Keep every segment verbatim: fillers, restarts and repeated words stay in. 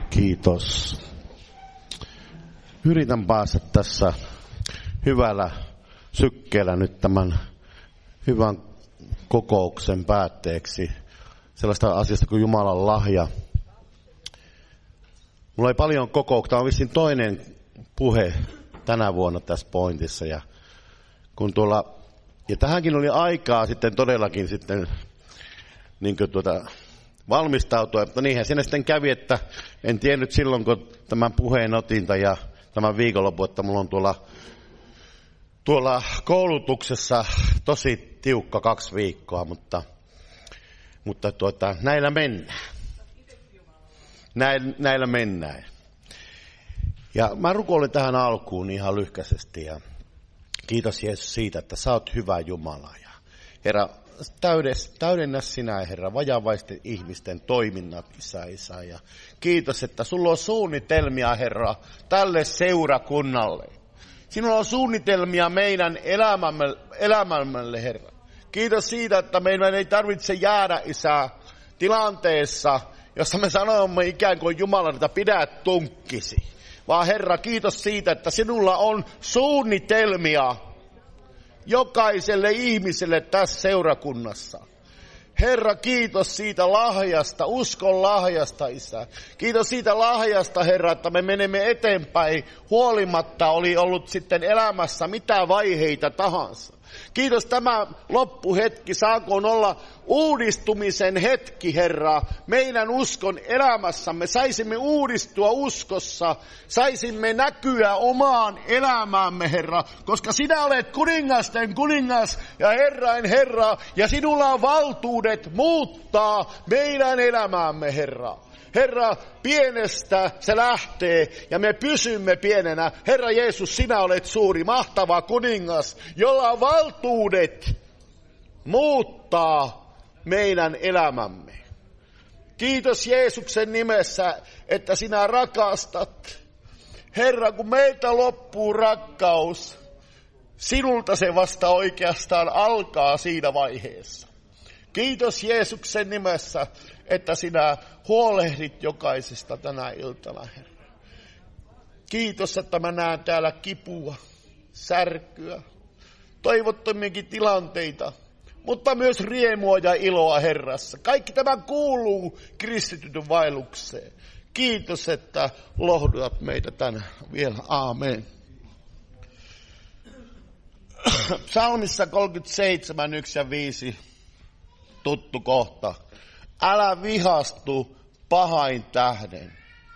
Kiitos. Yritän päästä tässä hyvällä sykkeellä nyt tämän hyvän kokouksen päätteeksi sellaista asiasta kuin Jumalan lahja. Mulla ei paljon kokouksia, on vissiin toinen puhe tänä vuonna tässä pointissa. Ja, kun tuolla, ja tähänkin oli aikaa sitten todellakin sitten niin kuin tuota, valmistautua, mutta niinhän siinä sitten kävi, että en tiennyt silloin, kun tämän puheen otin ja tämän viikonlopun, että mulla on tuolla, tuolla koulutuksessa tosi tiukka kaksi viikkoa, mutta, mutta tuota, näillä mennään. Näillä, näillä mennään. Ja mä rukoilen tähän alkuun ihan lyhkäisesti ja kiitos Jeesus siitä, että sä oot hyvä Jumala. Ja Herra, täydennä sinä, Herra, vajavaisten ihmisten toiminnat, Isä, Isä. Ja kiitos, että sulla on suunnitelmia, Herra, tälle seurakunnalle. Sinulla on suunnitelmia meidän elämämme, elämämme, Herra. Kiitos siitä, että meidän ei tarvitse jäädä, Isä, tilanteessa, jossa me sanomme ikään kuin Jumalan, että pidä tunkkisi. Vaan Herra, kiitos siitä, että sinulla on suunnitelmia jokaiselle ihmiselle tässä seurakunnassa. Herra, kiitos siitä lahjasta, uskon lahjasta, Isä. Kiitos siitä lahjasta, Herra, että me menemme eteenpäin huolimatta oli ollut sitten elämässä mitä vaiheita tahansa. Kiitos tämä loppuhetki, saakoon olla uudistumisen hetki, Herra, meidän uskon elämässämme. Saisimme uudistua uskossa, saisimme näkyä omaan elämäämme, Herra, koska sinä olet kuningasten kuningas ja Herrain Herra, ja sinulla on valtuudet muuttaa meidän elämäämme, Herra. Herra, pienestä se lähtee ja me pysymme pienenä. Herra Jeesus, sinä olet suuri, mahtava kuningas, jolla on valtuudet muuttaa meidän elämämme. Kiitos Jeesuksen nimessä, että sinä rakastat. Herra, kun meiltä loppuu rakkaus, sinulta se vasta oikeastaan alkaa siinä vaiheessa. Kiitos Jeesuksen nimessä, että sinä huolehdit jokaisesta tänä iltana, Herra. Kiitos, että mä näen täällä kipua, särkyä, toivottomiakin tilanteita, mutta myös riemua ja iloa Herrassa. Kaikki tämä kuuluu kristityn vaellukseen. Kiitos, että lohdutat meitä tänään vielä. Aamen. Psalmissa kolmekymmentäseitsemän, yksi ja viisi, tuttu kohta. Älä vihastu pahain tähden.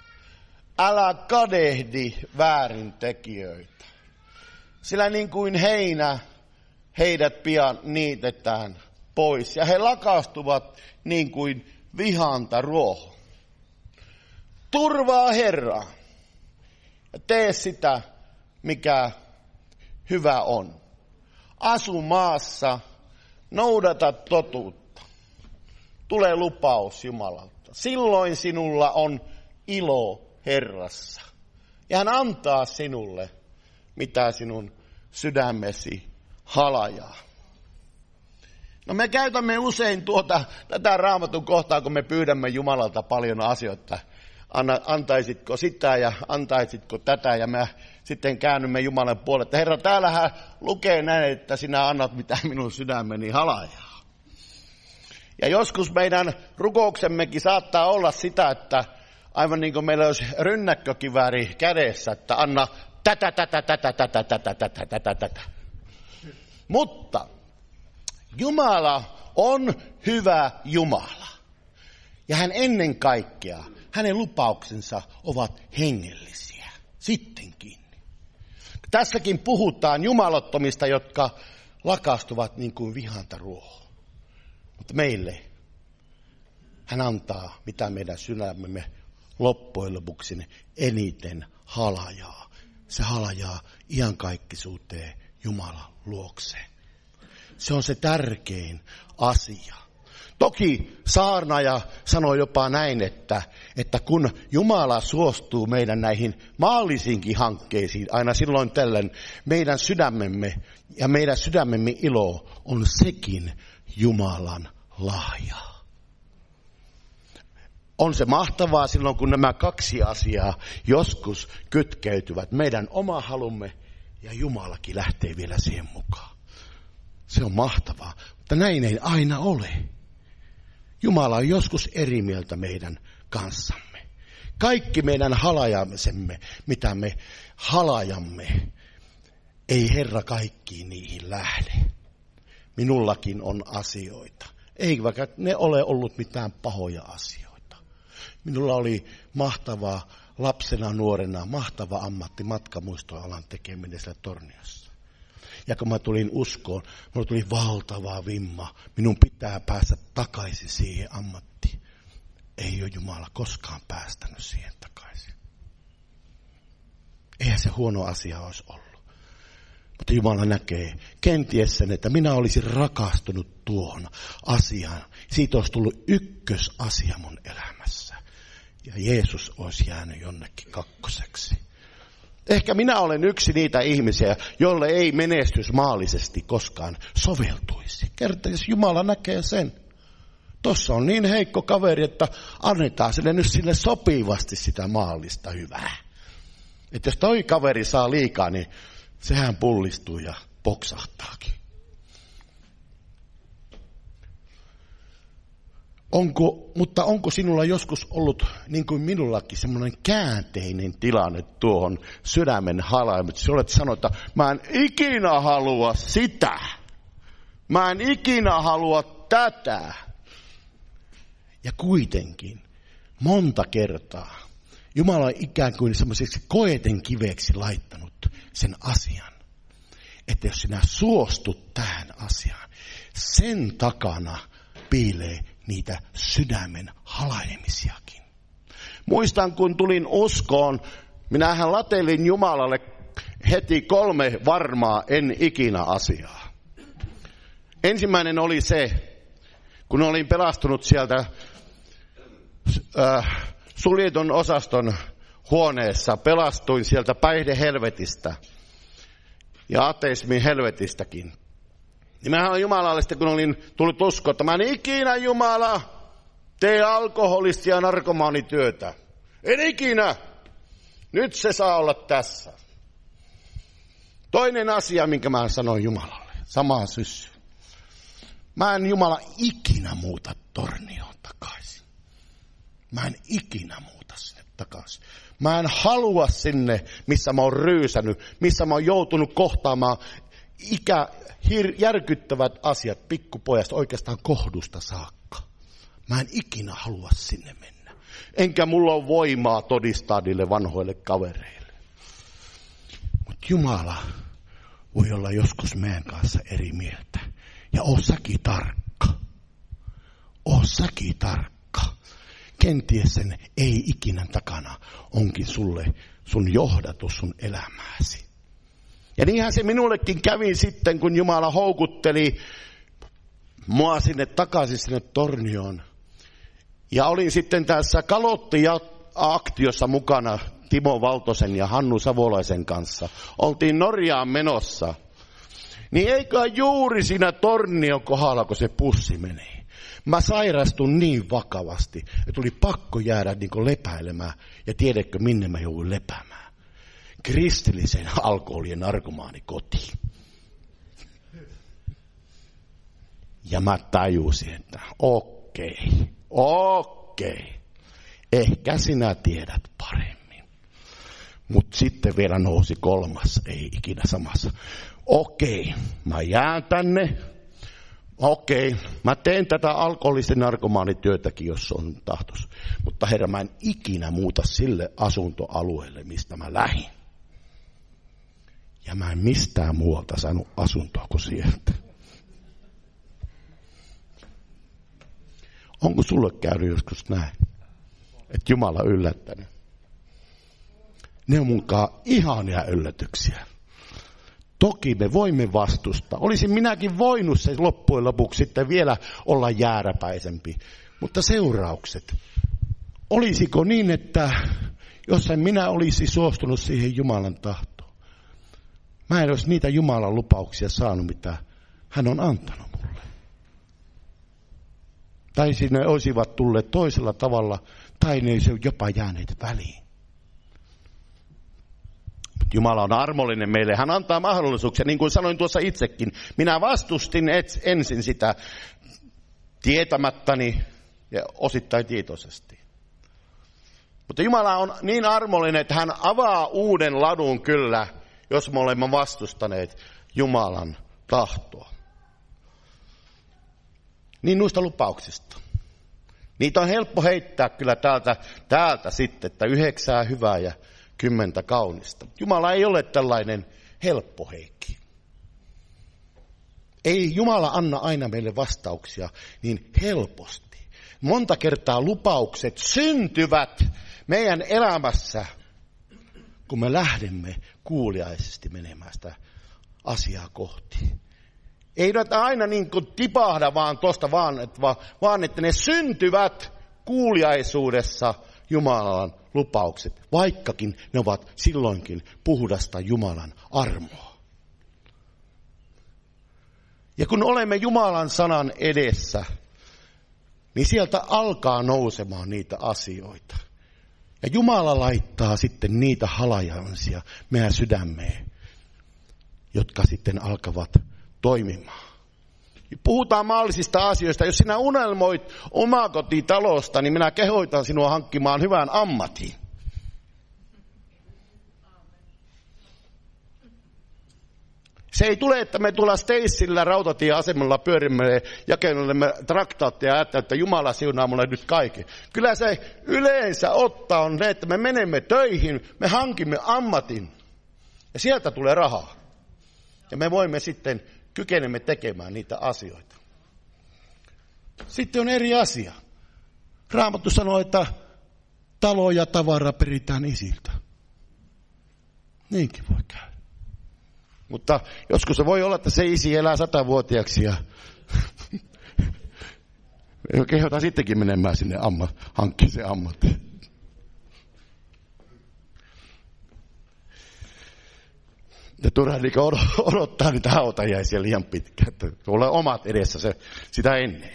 Älä kadehdi väärintekijöitä. Sillä niin kuin heinä, heidät pian niitetään pois. Ja he lakastuvat niin kuin vihanta ruoho. Turvaa Herraa. Ja tee sitä, mikä hyvä on. Asu maassa, noudata totuutta. Tulee lupaus Jumalalta. Silloin sinulla on ilo Herrassa. Ja hän antaa sinulle, mitä sinun sydämesi halajaa. No me käytämme usein tuota, tätä Raamatun kohtaa, kun me pyydämme Jumalalta paljon asioita. Anna, antaisitko sitä ja antaisitko tätä, ja me sitten käännymme Jumalan puolelle. Herra, täällähän lukee näin, että sinä annat mitä minun sydämeni halajaa. Ja joskus meidän rukouksemmekin saattaa olla sitä, että aivan niin kuin meillä olisi rynnäkkökivääri kädessä, että anna tätä, tätä, tätä, tätä, tätä, tätä, tätä, tätä. Mutta Jumala on hyvä Jumala. Ja hän ennen kaikkea, hänen lupauksensa ovat hengellisiä. Sittenkin. Tässäkin puhutaan jumalottomista, jotka lakastuvat niin kuin vihanta ruoho. Mutta meille hän antaa, mitä meidän sydämemme loppujen lopuksi eniten halajaa. Se halajaa iankaikkisuuteen Jumalan luokseen. Se on se tärkein asia. Toki saarnaaja sanoi jopa näin, että, että kun Jumala suostuu meidän näihin maallisiinkin hankkeisiin, aina silloin tällöin meidän sydämemme ja meidän sydämemme ilo on sekin Jumalan lahja. On se mahtavaa silloin, kun nämä kaksi asiaa joskus kytkeytyvät. Meidän oma halumme ja Jumalakin lähtee vielä siihen mukaan. Se on mahtavaa, mutta näin ei aina ole. Jumala on joskus eri mieltä meidän kanssamme. Kaikki meidän halajamisemme, mitä me halajamme, ei Herra kaikkiin niihin lähde. Minullakin on asioita. Ei vaikka ne ole ollut mitään pahoja asioita. Minulla oli mahtavaa lapsena, nuorena, mahtava ammatti matkamuistoalan tekeminen siellä Torniossa. Ja kun mä tulin uskoon, minulla tuli valtava vimma. Minun pitää päästä takaisin siihen ammattiin. Ei ole Jumala koskaan päästänyt siihen takaisin. Eihän se huono asia olisi ollut. Mutta Jumala näkee kenties sen, että minä olisin rakastunut tuohon asiaan. Siitä olisi tullut ykkösasia mun elämässä. Ja Jeesus olisi jäänyt jonnekin kakkoseksi. Ehkä minä olen yksi niitä ihmisiä, jolle ei menestys maallisesti koskaan soveltuisi. Kertaisi Jumala näkee sen. Tuossa on niin heikko kaveri, että annetaan sille nyt sille sopivasti sitä maallista hyvää. Että jos toi kaveri saa liikaa, niin sehän pullistuu ja poksahtaakin. Onko, mutta onko sinulla joskus ollut, niin kuin minullakin, semmoinen käänteinen tilanne tuohon sydämen halaamiseen? Olet sanonut, että mä en ikinä halua sitä. Mä en ikinä halua tätä. Ja kuitenkin monta kertaa Jumala on ikään kuin semmoiseksi koeten kiveksi laittanut sen asian. Että jos sinä suostut tähän asiaan, sen takana piilee niitä sydämen halajemisiakin. Muistan, kun tulin uskoon, minähän latelin Jumalalle heti kolme varmaa en ikinä asiaa. Ensimmäinen oli se, kun olin pelastunut sieltä äh, suljetun osaston huoneessa, pelastuin sieltä päihdehelvetistä ja ateismin helvetistäkin. Niin mä olen Jumalalle sitten, kun olin tullut uskoa, että mä en ikinä Jumala tee alkoholista ja narkomaanityötä. En ikinä. Nyt se saa olla tässä. Toinen asia, minkä mä sanoin Jumalalle, samaan syssyyn. Mä en Jumala ikinä muuta Tornioon takaisin. Mä en ikinä muuta sinne takaisin. Mä en halua sinne, missä mä oon ryysännyt, missä mä oon joutunut kohtaamaan ikä, hir, järkyttävät asiat pikkupojasta oikeastaan kohdusta saakka. Mä en ikinä halua sinne mennä. Enkä mulla ole voimaa todistaa niille vanhoille kavereille. Mutta Jumala voi olla joskus meidän kanssa eri mieltä. Ja oo säkin tarkka. Oo säkin tarkka. Kenties sen ei ikinä takana onkin sulle sun johdatus sun elämääsi. Ja niinhän se minullekin kävi sitten, kun Jumala houkutteli mua sinne takaisin sinne Tornioon. Ja olin sitten tässä Kalotti-aktiossa mukana Timo Valtosen ja Hannu Savolaisen kanssa. Oltiin Norjaan menossa. Niin eikä juuri siinä Tornion kohdalla, kun se pussi menee. Mä sairastun niin vakavasti, että oli pakko jäädä niin kuin lepäilemään. Ja tiedätkö, minne mä jouduin lepäämään? Kristillisen alkoholi- ja narkomaanikotiin. Ja mä tajusin, että okei, okei, ehkä sinä tiedät paremmin. Mutta sitten vielä nousi kolmas, ei ikinä samassa. Okei, mä jään tänne. Okei, mä teen tätä alkoholisten narkomaanityötäkin, jos on tahtos. Mutta Herra, mä en ikinä muuta sille asuntoalueelle, mistä mä lähdin. Ja mä en mistään muualta saanut asuntoa kuin sieltä. Onko sulle käynyt joskus näin, että Jumala on yllättänyt? Ne on munkaan ihania yllätyksiä. Toki me voimme vastustaa. Olisin minäkin voinut se loppujen lopuksi sitten vielä olla jääräpäisempi. Mutta seuraukset. Olisiko niin, että jos en minä olisi suostunut siihen Jumalan tahtoon, mä en olisi niitä Jumalan lupauksia saanut, mitä hän on antanut mulle. Tai sinne olisivat tulleet toisella tavalla tai ne olisi jopa jääneet väliin. Jumala on armollinen meille. Hän antaa mahdollisuuksia, niin kuin sanoin tuossa itsekin. Minä vastustin ensin sitä tietämättäni ja osittain tietoisesti. Mutta Jumala on niin armollinen, että hän avaa uuden ladun kyllä, jos me olemme vastustaneet Jumalan tahtoa. Niin noista lupauksista. Niitä on helppo heittää kyllä täältä, täältä sitten, että yhdeksää hyvää ja kymmentä kaunista. Jumala ei ole tällainen helppo Heikki. Ei Jumala anna aina meille vastauksia niin helposti. Monta kertaa lupaukset syntyvät meidän elämässä, kun me lähdemme kuuliaisesti menemään sitä asiaa kohti. Ei näitä aina niin kuin tipahda vaan tuosta vaan, että, vaan että ne syntyvät kuuliaisuudessa Jumalan lupaukset, vaikkakin ne ovat silloinkin puhdasta Jumalan armoa. Ja kun olemme Jumalan sanan edessä, niin sieltä alkaa nousemaan niitä asioita. Ja Jumala laittaa sitten niitä halajansia meidän sydämeen, jotka sitten alkavat toimimaan. Puhutaan maallisista asioista. Jos sinä unelmoit omakotitalosta, niin minä kehoitan sinua hankkimaan hyvän ammatin. Se ei tule, että me tuolla Stacella rautatieasemalla pyörimme ja kenellemme traktaattia ja ajattelemme, että Jumala siunaa mulle nyt kaiken. Kyllä se yleensä ottaa on ne, että me menemme töihin, me hankimme ammatin ja sieltä tulee rahaa. Ja me voimme sitten, kykenemme tekemään niitä asioita. Sitten on eri asia. Raamattu sanoo, että talo ja tavara peritään isiltä. Niinkin voi käydä. Mutta joskus se voi olla, että se isi elää satavuotiaaksi ja kehotaan sittenkin menemään sinne amma, hankkiin se ammatti. Ja turha niin odottaa niitä hautajaisia liian pitkään, että tulee omat edessä se, sitä ennen.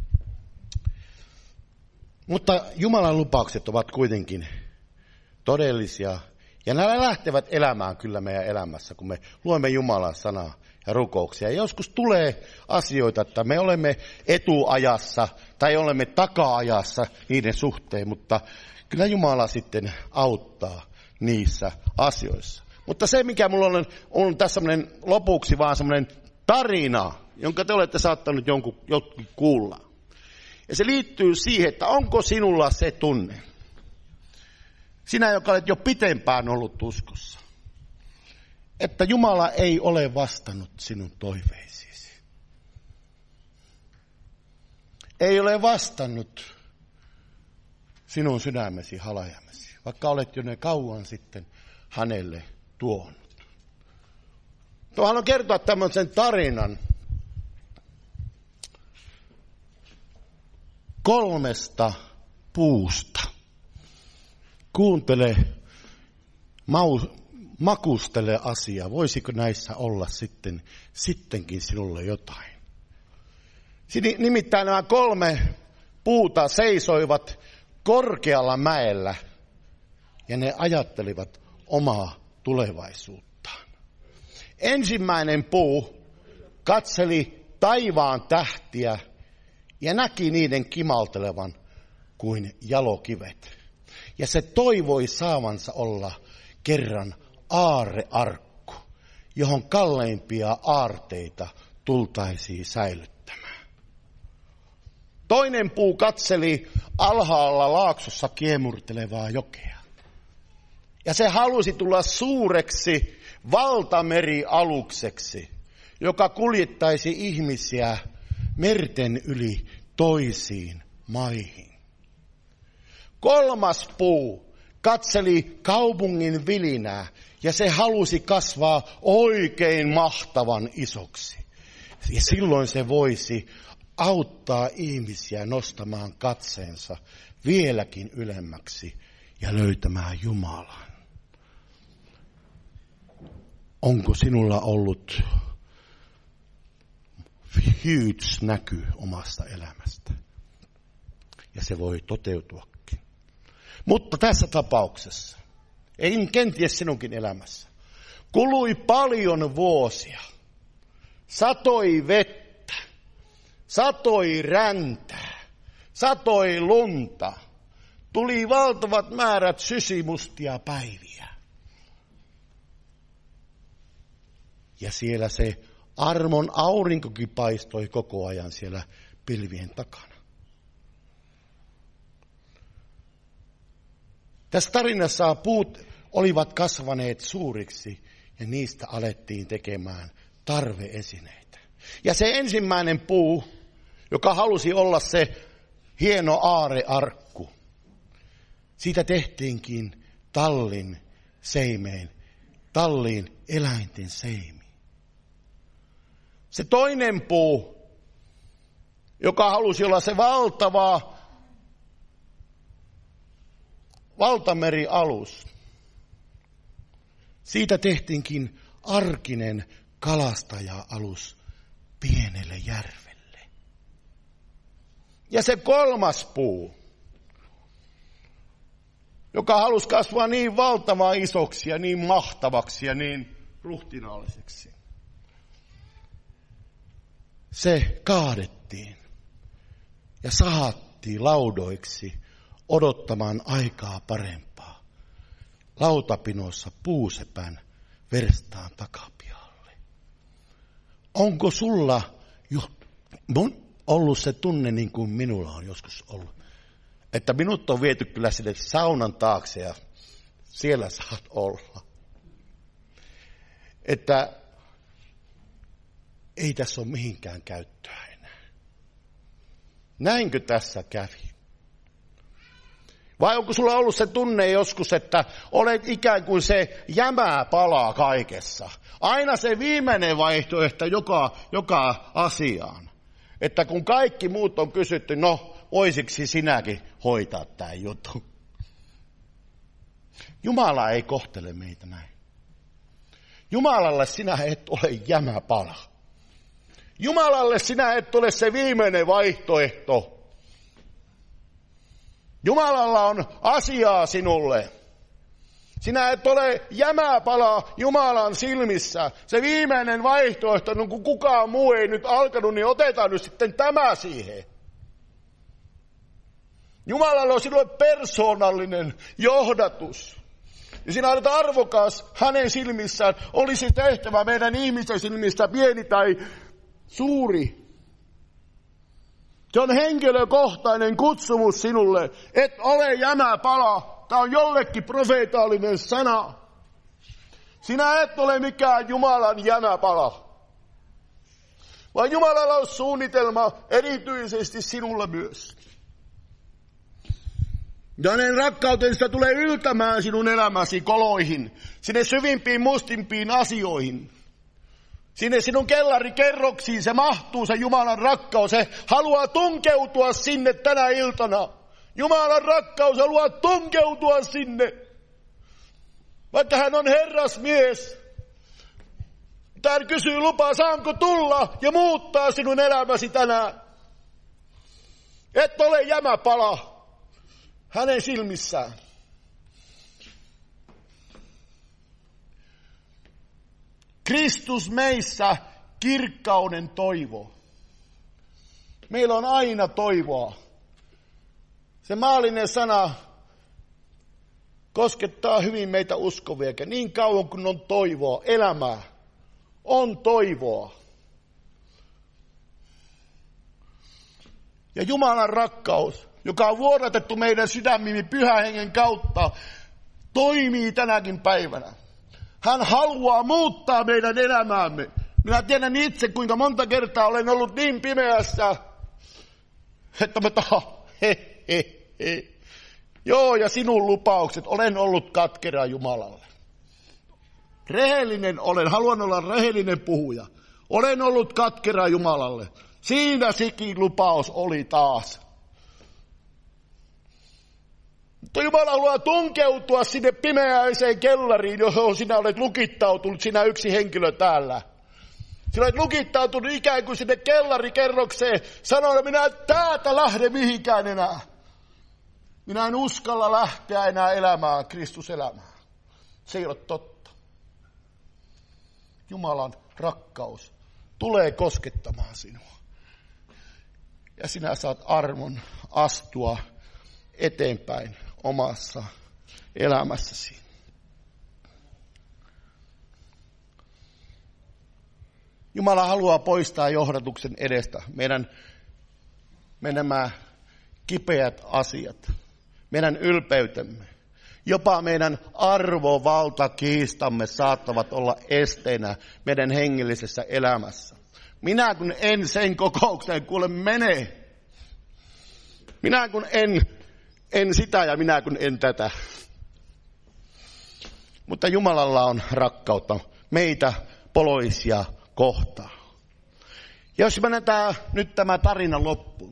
Mutta Jumalan lupaukset ovat kuitenkin todellisia. Ja nämä lähtevät elämään kyllä meidän elämässä, kun me luemme Jumalan sanaa ja rukouksia. Ja joskus tulee asioita, että me olemme etuajassa tai olemme taka-ajassa niiden suhteen, mutta kyllä Jumala sitten auttaa niissä asioissa. Mutta se, mikä mulla on, on tässä lopuksi vaan semmoinen tarina, jonka te olette saattanut jonkun, jotkut kuulla. Ja se liittyy siihen, että onko sinulla se tunne. Sinä, joka olet jo pitempään ollut uskossa, että Jumala ei ole vastannut sinun toiveisiisi. Ei ole vastannut sinun sydämesi halajamesi, vaikka olet jo ne kauan sitten hänelle tuonut. Tuo haluan kertoa tämmöisen tarinan kolmesta puusta. Kuuntele, mau, makustele asiaa. Voisiko näissä olla sitten sittenkin sinulle jotain? Nimittäin nämä kolme puuta seisoivat korkealla mäellä ja ne ajattelivat omaa tulevaisuuttaan. Ensimmäinen puu katseli taivaan tähtiä ja näki niiden kimaltelevan kuin jalokivet. Ja se toivoi saavansa olla kerran aarrearkku, johon kalleimpia aarteita tultaisiin säilyttämään. Toinen puu katseli alhaalla laaksossa kiemurtelevaa jokea. Ja se halusi tulla suureksi valtamerialukseksi, joka kuljettaisi ihmisiä merten yli toisiin maihin. Kolmas puu katseli kaupungin vilinää ja se halusi kasvaa oikein mahtavan isoksi. Ja silloin se voisi auttaa ihmisiä nostamaan katseensa vieläkin ylemmäksi ja löytämään Jumalan. Onko sinulla ollut huge näky omasta elämästä? Ja se voi toteutuakin. Mutta tässä tapauksessa, ei kenties sinunkin elämässä, kului paljon vuosia, satoi vettä, satoi räntää, satoi lunta, tuli valtavat määrät sysimustia päiviä. Ja siellä se armon aurinkokin paistoi koko ajan siellä pilvien takana. Tässä tarinassa puut olivat kasvaneet suuriksi ja niistä alettiin tekemään tarveesineitä. Ja se ensimmäinen puu, joka halusi olla se hieno aarearkku, siitä tehtiinkin tallin seimeen, tallin eläinten seimi. Se toinen puu, joka halusi olla se valtava valtamerialus, siitä tehtiinkin arkinen kalastaja-alus pienelle järvelle. Ja se kolmas puu, joka halusi kasvaa niin valtavaa isoksi ja niin mahtavaksi ja niin ruhtinaalliseksi, se kaadettiin ja sahattiin laudoiksi odottamaan aikaa parempaa. Lautapinossa puusepän verstaan takapihalle. Onko sulla ollut se tunne niin kuin minulla on joskus ollut? Että minut on viety kyllä sinne saunan taakse ja siellä saat olla. Että ei tässä ole mihinkään käyttöä enää. Näinkö tässä kävi? Vai onko sulla ollut se tunne joskus, että olet ikään kuin se jämää palaa kaikessa? Aina se viimeinen vaihtoehto joka, joka asiaan. Että kun kaikki muut on kysytty, no voisiksi sinäkin hoitaa tämä juttu? Jumala ei kohtele meitä näin. Jumalalle sinä et ole jämäpala. Jumalalle sinä et ole se viimeinen vaihtoehto. Jumalalla on asiaa sinulle. Sinä et ole jämäpala Jumalan silmissä. Se viimeinen vaihtoehto, no kun kukaan muu ei nyt alkanut, niin otetaan nyt sitten tämä siihen. Jumalalla on sinulle persoonallinen johdatus. Ja sinä olet arvokas hänen silmissään. Olisi tehtävä meidän ihmisten silmistä pieni tai suuri. Se on henkilökohtainen kutsumus sinulle. Et ole jämäpala. Tämä on jollekin profeetallinen sana. Sinä et ole mikään Jumalan jämäpala. Vaan Jumalalla on suunnitelma erityisesti sinulle myös. Ja hänen rakkautensa tulee yltämään sinun elämäsi koloihin, sinne syvimpiin mustimpiin asioihin. Sinne sinun kellarikerroksiin se mahtuu, se Jumalan rakkaus. Se haluaa tunkeutua sinne tänä iltana. Jumalan rakkaus haluaa tunkeutua sinne. Vaikka hän on herrasmies. Hän kysyy lupaa, saanko tulla ja muuttaa sinun elämäsi tänään. Et ole jämäpala hänen silmissään. Kristus meissä kirkkauden toivo. Meillä on aina toivoa. Se maallinen sana koskettaa hyvin meitä uskovia. Niin kauan kun on toivoa, elämää, on toivoa. Ja Jumalan rakkaus, joka on vuodatettu meidän sydämimme Pyhän Hengen kautta, toimii tänäkin päivänä. Hän haluaa muuttaa meidän elämäämme. Minä tiedän itse, kuinka monta kertaa olen ollut niin pimeässä, että mä tahan, he, he, he. Joo, ja sinun lupaukset, olen ollut katkera Jumalalle. Rehellinen olen, haluan olla rehellinen puhuja. Olen ollut katkera Jumalalle. Siinä sikin lupaus oli taas. Mutta Jumala haluaa tunkeutua sinne pimeäiseen kellariin, johon sinä olet lukittautunut, sinä yksi henkilö täällä. Sinä olet lukittautunut ikään kuin sinne kellarikerrokseen, sanoen, minä en täältä lähde mihinkään enää. Minä en uskalla lähteä enää elämään Kristuselämään. Se ei ole totta. Jumalan rakkaus tulee koskettamaan sinua. Ja sinä saat armon astua eteenpäin omassa elämässäsi. Jumala haluaa poistaa johdatuksen edestä meidän, meidän nämä kipeät asiat, meidän ylpeytemme. Jopa meidän arvovaltakiistamme saattavat olla esteenä meidän hengellisessä elämässä. Minä kun en sen kokoukseen kuule mene. Minä kun en, en sitä ja minä kun en tätä. Mutta Jumalalla on rakkautta meitä poloisia kohtaan. Ja jos mennään nyt tämä tarina loppuun.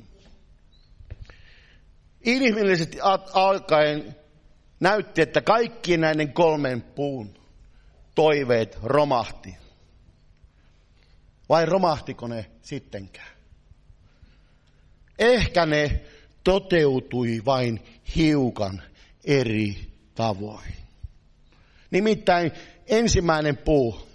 Inhimillisesti alkaen näytti, että kaikki näiden kolmen puun toiveet romahti. Vai romahtiko ne sittenkään? Ehkä ne toteutui vain hiukan eri tavoin. Nimittäin ensimmäinen puu,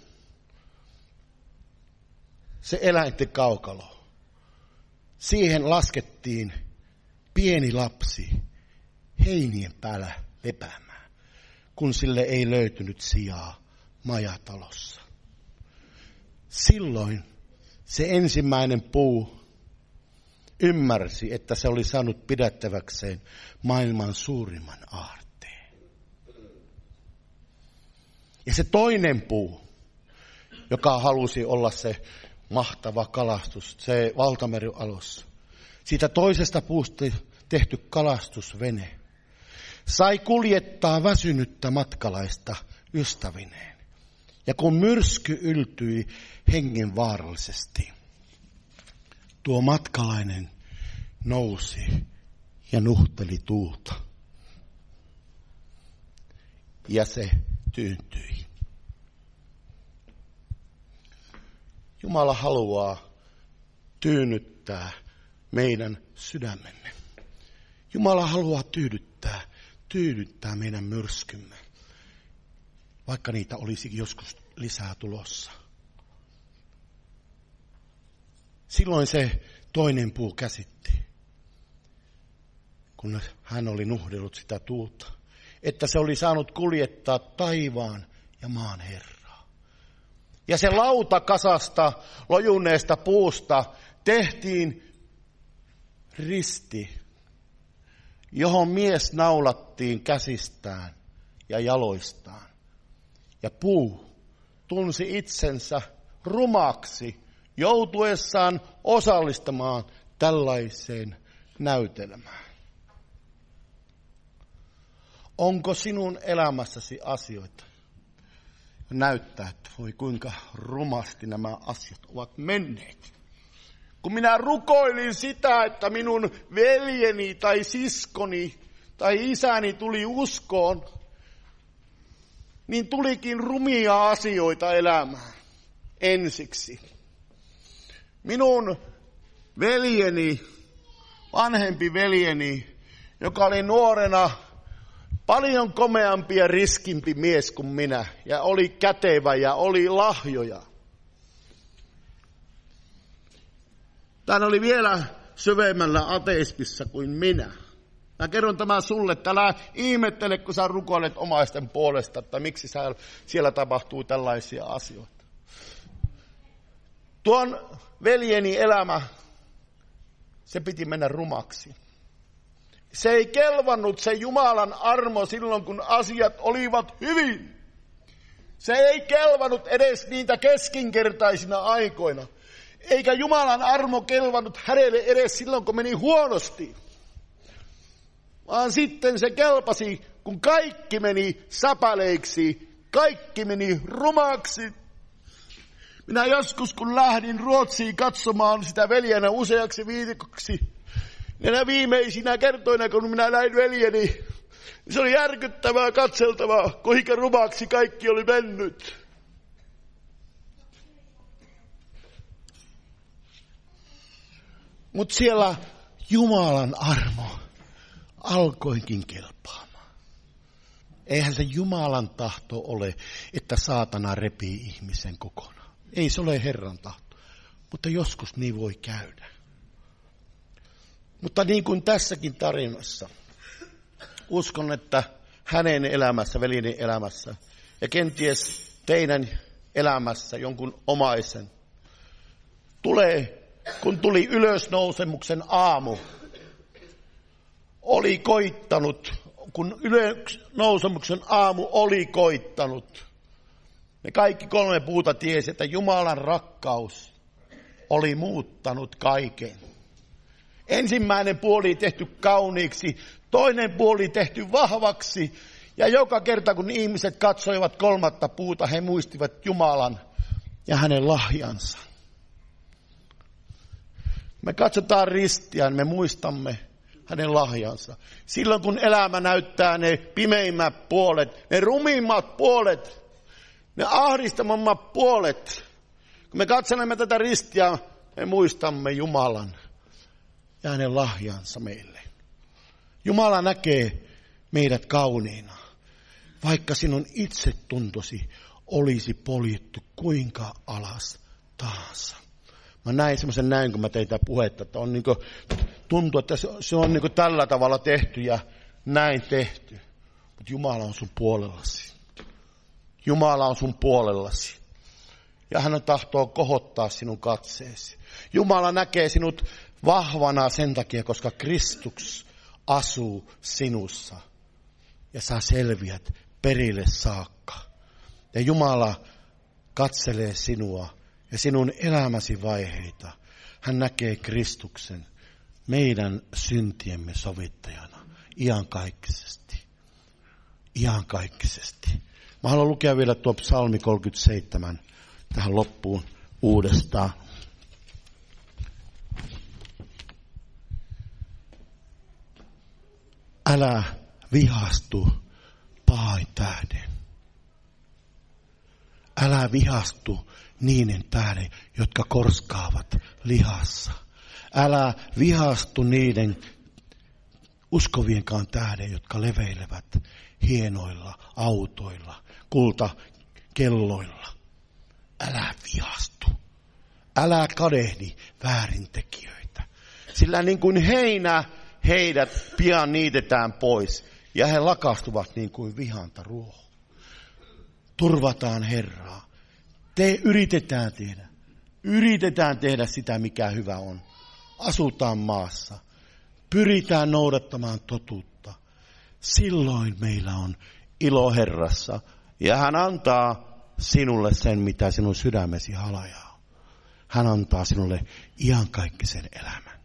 se eläinten kaukalo. Siihen laskettiin pieni lapsi heinien päällä lepäämään, kun sille ei löytynyt sijaa majatalossa. Silloin se ensimmäinen puu ymmärsi, että se oli saanut pidättäväkseen maailman suurimman aarteen. Ja se toinen puu, joka halusi olla se mahtava kalastus, se valtamerialus, siitä toisesta puusta tehty kalastusvene, sai kuljettaa väsynyttä matkalaista ystävineen. Ja kun myrsky yltyi hengenvaarallisesti, tuo matkalainen nousi ja nuhteli tuulta. Ja se tyyntyi. Jumala haluaa tyynnyttää meidän sydämemme. Jumala haluaa tyydyttää, tyydyttää meidän myrskymme, vaikka niitä olisi joskus lisää tulossa. Silloin se toinen puu käsitti, kun hän oli nuhdellut sitä tuulta, että se oli saanut kuljettaa taivaan ja maan Herraa. Ja se lautakasasta lojuneesta puusta tehtiin risti, johon mies naulattiin käsistään ja jaloistaan. Ja puu tunsi itsensä rumaksi joutuessaan osallistumaan tällaiseen näytelmään. Onko sinun elämässäsi asioita? Näyttää, että voi kuinka rumasti nämä asiat ovat menneet. Kun minä rukoilin sitä, että minun veljeni tai siskoni tai isäni tuli uskoon, niin tulikin rumia asioita elämään ensiksi. Minun veljeni, vanhempi veljeni, joka oli nuorena paljon komeampi ja riskimpi mies kuin minä, ja oli kätevä ja oli lahjoja. Hän oli vielä syvemmällä ateismissa kuin minä. Mä kerron tämän sulle, että älä ihmettele, kun sä rukoilet omaisten puolesta, että miksi siellä tapahtuu tällaisia asioita. Tuon veljeni elämä, se piti mennä rumaksi. Se ei kelvannut se Jumalan armo silloin, kun asiat olivat hyvin. Se ei kelvannut edes niitä keskinkertaisina aikoina. Eikä Jumalan armo kelvannut hänelle edes silloin, kun meni huonosti. Vaan sitten se kelpasi, kun kaikki meni sapaleiksi, kaikki meni rumaksi. Minä joskus, kun lähdin Ruotsiin katsomaan sitä veljenä useaksi viikoksi, ja viimeisinä kertoina, kun minä näin veljeni, se oli järkyttävää katseltavaa, kuinka rumaksi kaikki oli mennyt. Mutta siellä Jumalan armo alkoinkin kelpaamaan. Eihän se Jumalan tahto ole, että saatana repii ihmisen kokonaan. Ei se ole Herran tahto, mutta joskus niin voi käydä. Mutta niin kuin tässäkin tarinassa, uskon, että hänen elämässä, veljeni elämässä ja kenties teidän elämässä jonkun omaisen, tulee, kun tuli ylösnousemuksen aamu, oli koittanut, kun ylösnousemuksen aamu oli koittanut, ne kaikki kolme puuta tiesi, että Jumalan rakkaus oli muuttanut kaiken. Ensimmäinen puoli tehty kauniiksi, toinen puoli tehty vahvaksi, ja joka kerta kun ihmiset katsoivat kolmatta puuta, he muistivat Jumalan ja hänen lahjansa. Me katsotaan ristiä, me muistamme hänen lahjansa. Silloin kun elämä näyttää ne pimeimmät puolet, ne rumimmat puolet, ne ahdistamammat puolet. Kun me katselemme tätä ristiä, me muistamme Jumalan ja hänen lahjansa meille. Jumala näkee meidät kauniina, vaikka sinun itsetuntosi olisi poljettu kuinka alas tahansa. Mä näin semmoisen näin, kun mä tein tätä puhetta, että on niin kuin, tuntuu, että se on niin kuin tällä tavalla tehty ja näin tehty. Mutta Jumala on sun puolellasi. Jumala on sun puolellasi. Ja hän tahtoo kohottaa sinun katseesi. Jumala näkee sinut vahvana sen takia, koska Kristus asuu sinussa. Ja sä selviät perille saakka. Ja Jumala katselee sinua ja sinun elämäsi vaiheita. Hän näkee Kristuksen meidän syntiemme sovittajana iankaikkisesti. Iankaikkisesti. Mä haluan lukea vielä tuo psalmi kolmekymmentäseitsemän tähän loppuun uudestaan. Älä vihastu pahoin tähden. Älä vihastu niiden tähden, jotka korskaavat lihassa. Älä vihastu niiden uskovienkaan tähden, jotka leveilevät hienoilla autoilla, kultakelloilla. Älä vihastu. Älä kadehdi väärintekijöitä. Sillä niin kuin heinä heidät pian niitetään pois ja he lakastuvat niin kuin vihanta ruoho. Turvataan Herraa. Te yritetään tehdä. Yritetään tehdä sitä, mikä hyvä on. Asutaan maassa. Pyritään noudattamaan totuutta. Silloin meillä on ilo Herrassa. Ja hän antaa sinulle sen, mitä sinun sydämesi halajaa. Hän antaa sinulle iankaikkisen elämän.